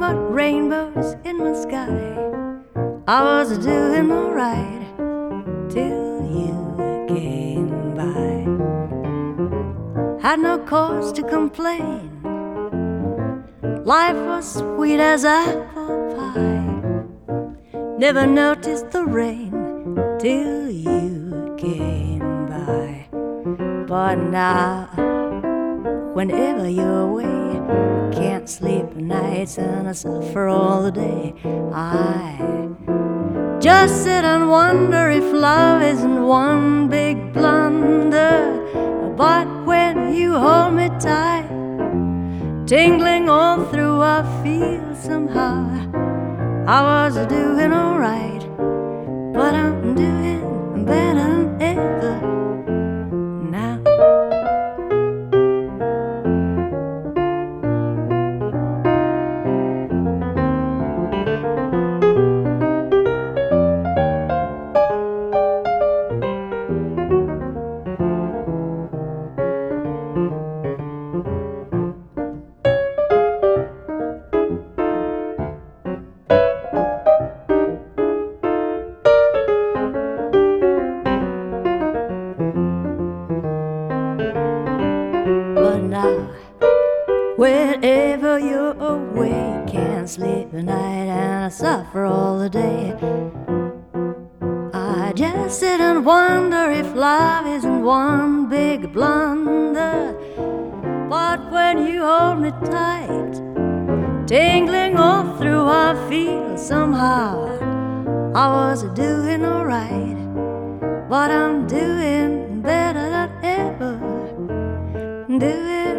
but rainbows in my sky. I was doing alright till you came by. Had no cause to complain. Life was sweet as apple pie. Never noticed the rain till you came by. But now, whenever you're away, can't sleep nights and I suffer all the day. I just sit and wonder if love isn't one big blunder. But when you hold me tight, tingling all through, I feel somehow I was doing alright, but I'm doing better than ever now. But now, whenever you're away, can't sleep at night and I suffer all the day. I just sit and wonder if love isn't one big blunder. But when you hold me tight, tingling all through, I feel somehow I was doing alright, but I'm doing better than ever. Doing